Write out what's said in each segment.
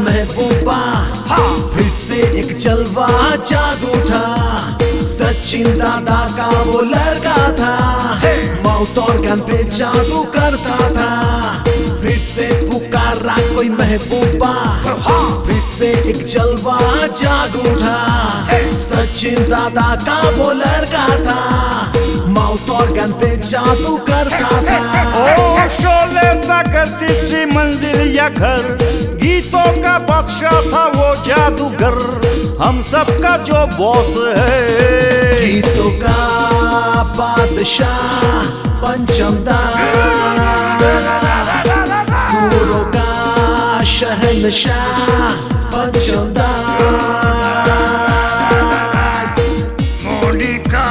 महबूबा, फिर से एक जलवा जाग उठा। सचिन दादा का वो लड़का था, मौत और गन पे जादू करता था। फिर से पुकारा कोई महबूबा, फिर से एक जलवा जाग उठा। सचिन दादा का वो लड़का था, मौत और गन पे जादू करता था। ओ शोले सा करती सी मंजिल या घर, गीतों का बादशाह था वो जादूगर, हम सबका जो बॉस है। गीतों का बादशाह पंचमदा, सुरों का शहंशाह पंचमदा। मोनिका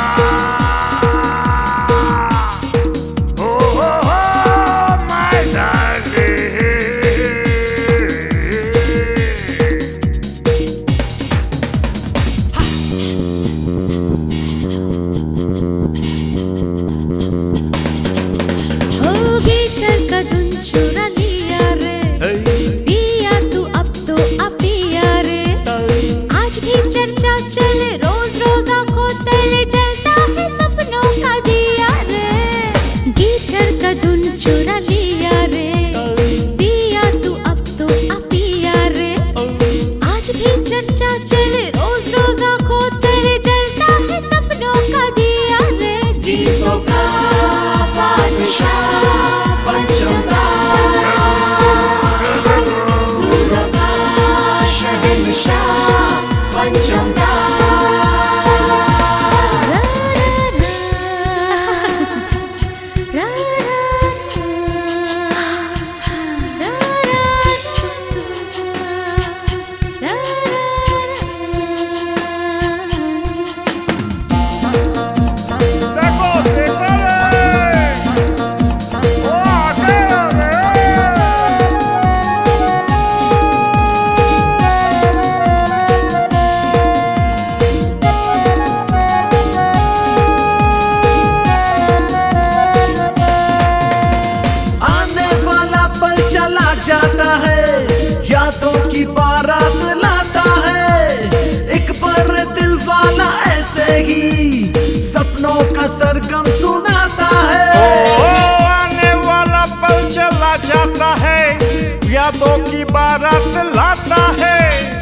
जाता है, यादों की बारात लाता है। एक बार दिल वाला ऐसे ही सपनों का सरगम सुनाता है। ओ आने वाला पल चला जाता है, यादों की बारात लाता है।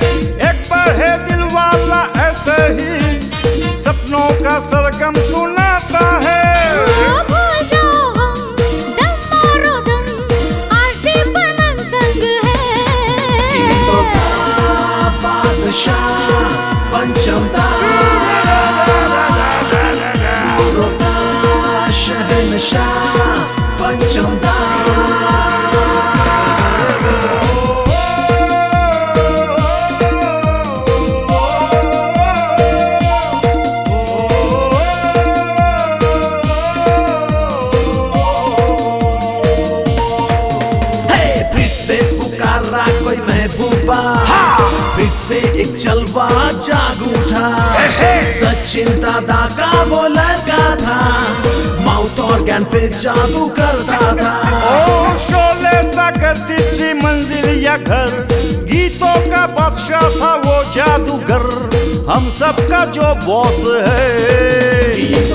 एक बार है दिल वाला ऐसे ही सपनों का सरगम सुनाता है। पंचमदा, सुरों का शहंशाह पंचमदा। फिर से पुकारा कोई महबूबा, फिर से एक जलवा जाग उठा। सचिन दादा का वो लड़का था, मौत और ज्ञान पे जादू करता था। ओ शोले सा करती सी मंजिल या घर, गीतों का बादशाह था वो जादूगर, हम सबका जो बॉस है।